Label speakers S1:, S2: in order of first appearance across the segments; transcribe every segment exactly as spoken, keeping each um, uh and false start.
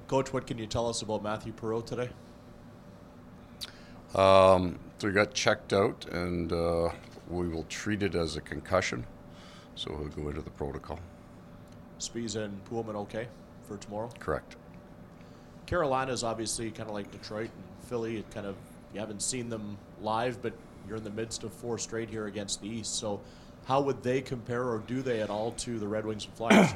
S1: Coach, what can you tell us about Matthew Perreault today?
S2: Um, so he got checked out, and uh, we will treat it as a concussion, so he'll go into the protocol.
S1: Spies and Poolman okay for tomorrow?
S2: Correct.
S1: Carolina's obviously kind of like Detroit and Philly. It kind of, you haven't seen them live, but you're in the midst of four straight here against the East. So how would they compare, or do they at all, to the Red Wings and Flyers?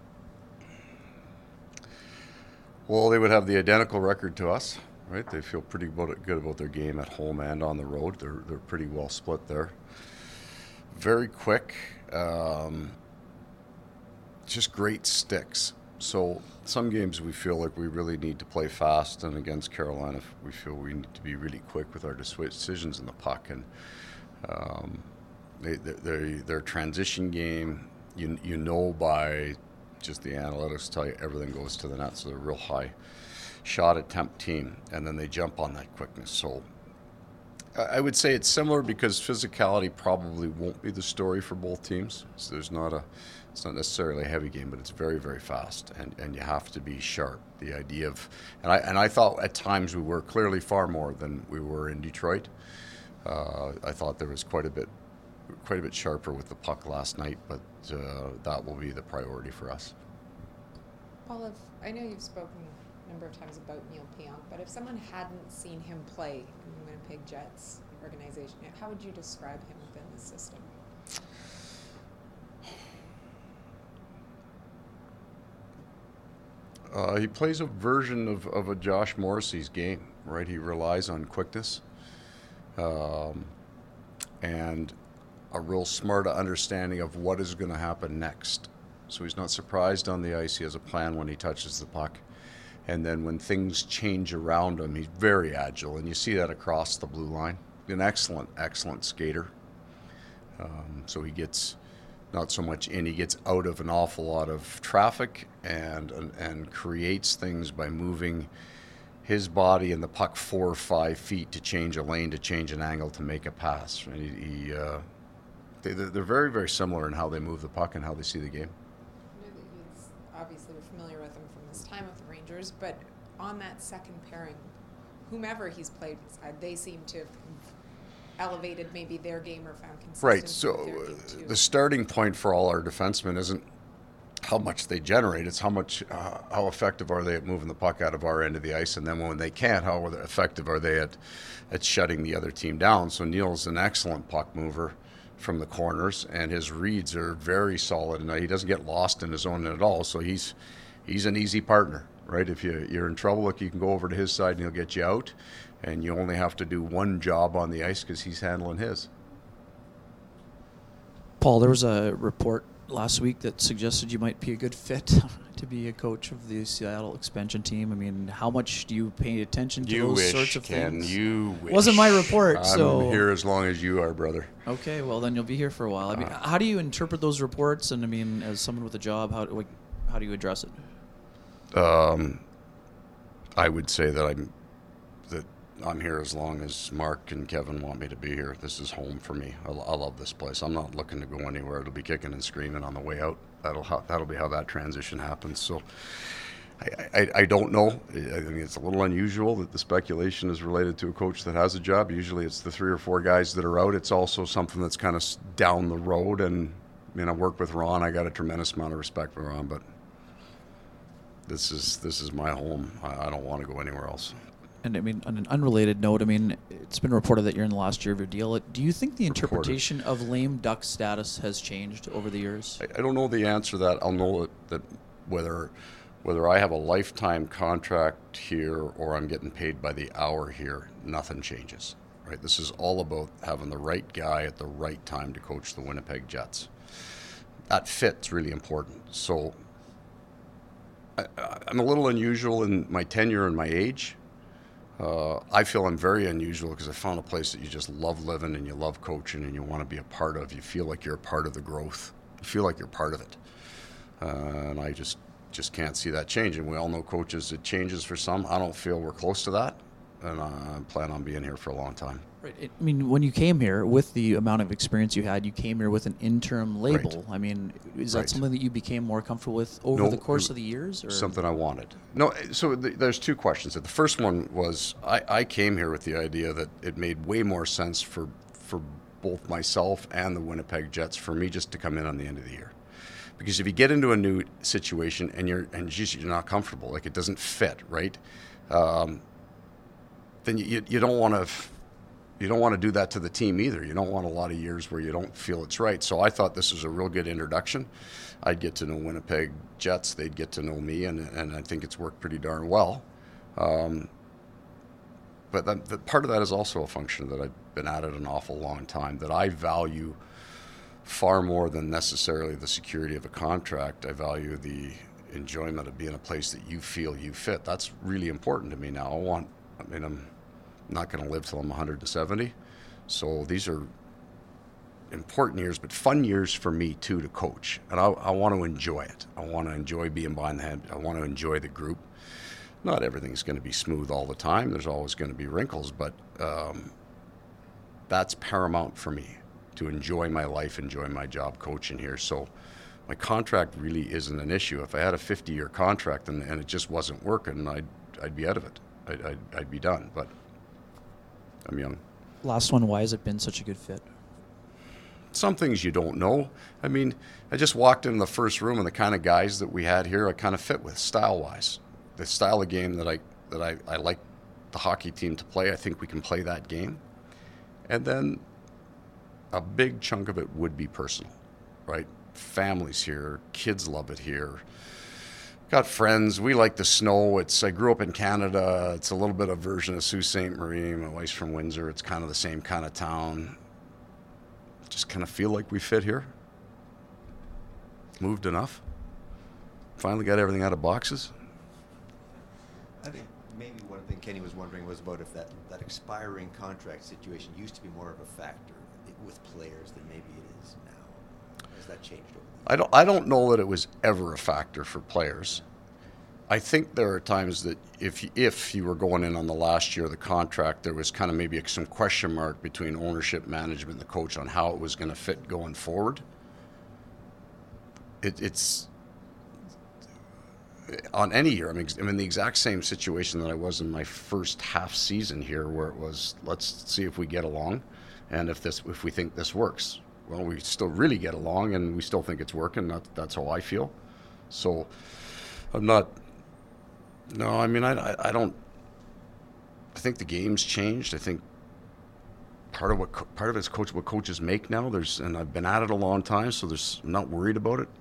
S2: Well, they would have the identical record to us, right? They feel pretty good about their game at home and on the road. They're they're pretty well split there. Very quick, um, just great sticks. So some games we feel like we really need to play fast, and against Carolina we feel we need to be really quick with our decisions in the puck. And um, they, they, their transition game, you you know by just the analytics tell you everything goes to the net, so they're a real high shot attempt team, and then they jump on that quickness. So I would say it's similar because physicality probably won't be the story for both teams. So there's not a, it's not necessarily a heavy game, but it's very, very fast, and, and you have to be sharp. The idea of, and I and I thought at times we were clearly far more than we were in Detroit. Uh, I thought there was quite a bit, quite a bit sharper with the puck last night, but uh, that will be the priority for us.
S3: Paul, if, I know you've spoken a number of times about Neil Pionk, but if someone hadn't seen him play in the Winnipeg Jets organization, how would you describe him within the system?
S2: Uh, he plays a version of, of a Josh Morrissey's game, right? He relies on quickness um, and a real smart understanding of what is going to happen next. So he's not surprised on the ice. He has a plan when he touches the puck. And then when things change around him, he's very agile. And you see that across the blue line. An excellent, excellent skater. Um, so he gets not so much in, he gets out of an awful lot of traffic and, and, and creates things by moving his body and the puck four or five feet to change a lane, to change an angle, to make a pass. And he, he, uh, they, they're very, very similar in how they move the puck and how they see the game.
S3: I know that he's obviously we're familiar with him from his time with the Rangers, but on that second pairing, whomever he's played beside, they seem to have elevated maybe their game or found consistency.
S2: Right, so the starting point for all our defensemen isn't how much they generate, it's how much, uh, how effective are they at moving the puck out of our end of the ice, and then when they can't, how effective are they at, at shutting the other team down. So Neil's an excellent puck mover from the corners, and his reads are very solid, and he doesn't get lost in his own end at all, so he's he's an easy partner, right? If you, you're in trouble, look, you can go over to his side and he'll get you out, and you only have to do one job on the ice because he's handling his.
S4: Paul, there was a report last week that suggested you might be a good fit to be a coach of the Seattle expansion team. I mean, how much do you pay attention to
S2: you
S4: those
S2: wish,
S4: sorts of
S2: Ken,
S4: things?
S2: You wish.
S4: Wasn't my report,
S2: I'm
S4: so
S2: here as long as you are, brother.
S4: Okay, well then you'll be here for a while. I mean,
S2: Uh,
S4: how do you interpret those reports? And I mean, as someone with a job, how like, how do you address it?
S2: Um, I would say that I'm that I'm here as long as Mark and Kevin want me to be here. This is home for me. I, I love this place. I'm not looking to go anywhere. It'll be kicking and screaming on the way out. That'll how, that'll be how that transition happens. So I, I, I don't know. I think it's a little unusual that the speculation is related to a coach that has a job. Usually it's the three or four guys that are out. It's also something that's kind of down the road. And I mean, I work with Ron. I got a tremendous amount of respect for Ron, but this is this is my home. I, I don't want to go anywhere else.
S4: And I mean, on an unrelated note, I mean, it's been reported that you're in the last year of your deal. Do you think the interpretation
S2: Reported.
S4: of lame duck status has changed over the years?
S2: I, I don't know the answer to that. I'll know that, that whether whether I have a lifetime contract here or I'm getting paid by the hour here, nothing changes. Right? This is all about having the right guy at the right time to coach the Winnipeg Jets. That fit's really important. So I, I'm a little unusual in my tenure and my age. Uh, I feel I'm very unusual because I found a place that you just love living and you love coaching and you want to be a part of. You feel like you're a part of the growth. You feel like you're part of it. Uh, and I just just can't see that changing. We all know coaches, it changes for some. I don't feel we're close to that. and I plan on being here for a long time.
S4: Right. It, I mean, when you came here with the amount of experience you had, you came here with an interim label.
S2: Right.
S4: I mean, is that
S2: Right.
S4: something that you became more comfortable with over
S2: No,
S4: the course
S2: it-
S4: of the years? Or?
S2: Something I wanted. No, so th- there's two questions. The first one was I, I came here with the idea that it made way more sense for for both myself and the Winnipeg Jets for me just to come in on the end of the year. Because if you get into a new situation and you're and just, you're not comfortable, like it doesn't fit, right? Um, then you, you don't want to you don't want to do that to the team either. You don't want a lot of years where you don't feel it's right. So I thought this was a real good introduction. I'd get to know Winnipeg Jets. They'd get to know me, and and I think it's worked pretty darn well. Um, but that, that part of that is also a function that I've been at it an awful long time, that I value far more than necessarily the security of a contract. I value the enjoyment of being a place that you feel you fit. That's really important to me now. I want, I mean, I'm not going to live till I'm one hundred seventy. So these are important years, but fun years for me too to coach. And I, I want to enjoy it. I want to enjoy being behind the head. I want to enjoy the group. Not everything's going to be smooth all the time. There's always going to be wrinkles, but um, that's paramount for me, to enjoy my life, enjoy my job coaching here. So my contract really isn't an issue. If I had a fifty-year contract and, and it just wasn't working, I'd, I'd be out of it. I'd, I'd, I'd be done, but I'm young.
S4: Last one, why has it been such a good fit?
S2: Some things you don't know. I mean, I just walked in the first room, and the kind of guys that we had here I kind of fit with style-wise. The style of game that I that I, I like the hockey team to play, I think we can play that game. And then a big chunk of it would be personal, right? Families here, kids love it here. Got friends. We like the snow. It's I grew up in Canada. It's a little bit of a version of Sault Ste. Marie. My wife's from Windsor. It's kind of the same kind of town. Just kind of feel like we fit here. Moved enough. Finally got everything out of boxes.
S5: I think maybe one thing Kenny was wondering was about if that, that expiring contract situation used to be more of a factor with players than maybe it is now. Has that changed over the years?
S2: I don't, I don't know that it was ever a factor for players. I think there are times that if if you were going in on the last year of the contract, there was kind of maybe some question mark between ownership, management, and the coach on how it was going to fit going forward. It, it's on any year. I mean, I'm in the exact same situation that I was in my first half season here, where it was, let's see if we get along, and if this if we think this works. Well, we still really get along, and we still think it's working. That, that's how I feel. So I'm not. No, I mean, I, I, I don't. I think the game's changed. I think part of what co- part of it's coach what coaches make now. There's and I've been at it a long time, so there's I'm not worried about it.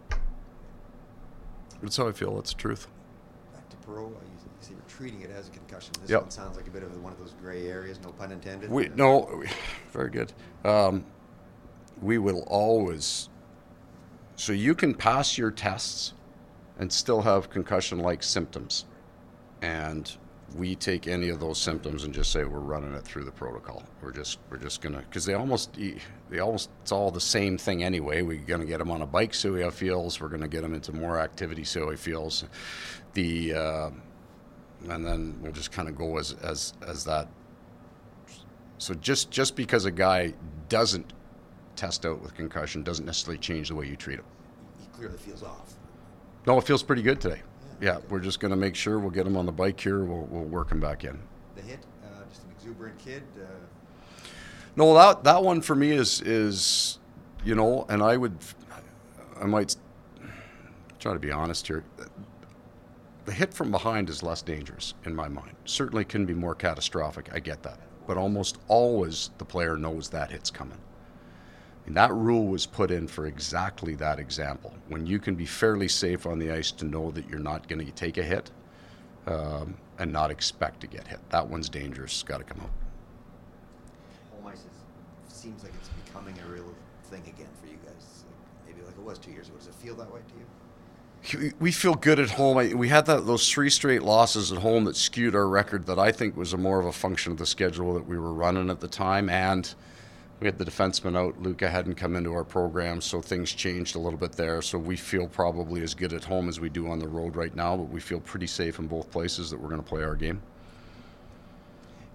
S2: That's how I feel. That's the truth.
S5: Back to pro, uh, you, you say you're treating it as a concussion. This
S2: Yep.
S5: one sounds like a bit of one of those gray areas, no pun intended.
S2: We no, we, very good. Um, we will always. So you can pass your tests and still have concussion-like symptoms, and we take any of those symptoms and just say we're running it through the protocol. We're just we're just gonna because they almost they almost it's all the same thing anyway. We're gonna get them on a bike so he feels. We're gonna get them into more activity so he feels. The uh, and then we'll just kind of go as as as that. So just just because a guy doesn't test out with concussion doesn't necessarily change the way you treat him.
S5: He clearly feels off.
S2: No, it feels pretty good today.
S5: Yeah.
S2: Yeah, we're just going to make sure we'll get him on the bike here. We'll we'll work him back in.
S5: The hit, uh, just an exuberant kid. Uh,
S2: No, that that one for me is is, you know, and I would, I might try to be honest here. The hit from behind is less dangerous in my mind. Certainly can be more catastrophic. I get that, but almost always the player knows that hit's coming. And that rule was put in for exactly that example. When you can be fairly safe on the ice to know that you're not going to take a hit um, and not expect to get hit. That one's dangerous. Got to come out.
S5: home ice is, seems like it's becoming a real thing again for you guys. Like, maybe like it was two years ago. Does it feel that way to you?
S2: We feel good at home. I, we had that those three straight losses at home that skewed our record. That I think was a more of a function of the schedule that we were running at the time, and we had the defenseman out. Luca hadn't come into our program, so things changed a little bit there. So we feel probably as good at home as we do on the road right now, but we feel pretty safe in both places that we're going to play our game.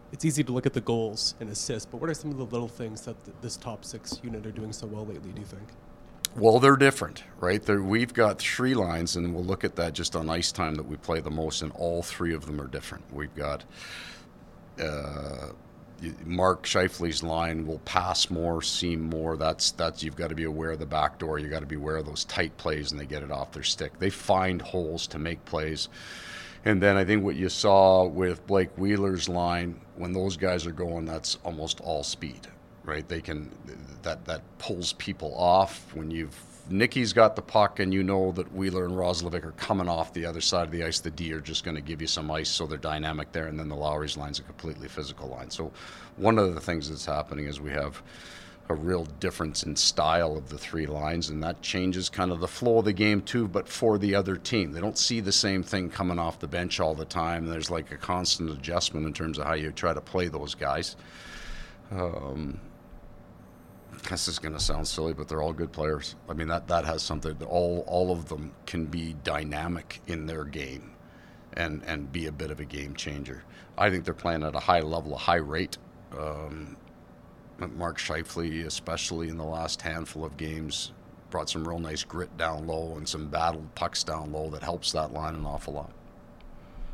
S6: it's easy to look at the goals and assists, but what are some of the little things that th- this top six unit are doing so well lately, do you think?
S2: Well, they're different, right? They're, we've got three lines, and we'll look at that just on ice time that we play the most, and all three of them are different. We've got uh, Mark Scheifele's line will pass more, seam more. That's that's you've got to be aware of the back door. You got to be aware of those tight plays, and they get it off their stick. They find holes to make plays. And then I think what you saw with Blake Wheeler's line, when those guys are going, that's almost all speed. Right, they can that that pulls people off when you've Nicky's got the puck and you know that Wheeler and Roslovic are coming off the other side of the ice. The D are just going to give you some ice, so they're dynamic there, and then the Lowry's line's a completely physical line. So one of the things that's happening is we have a real difference in style of the three lines, and that changes kind of the flow of the game too, but for the other team. They don't see the same thing coming off the bench all the time. There's like a constant adjustment in terms of how you try to play those guys. Um, This is going to sound silly, but they're all good players. I mean, that, that has something. All all of them can be dynamic in their game and, and be a bit of a game changer. I think they're playing at a high level, a high rate. Um, Mark Scheifele, especially in the last handful of games, brought some real nice grit down low and some battled pucks down low that helps that line an awful lot.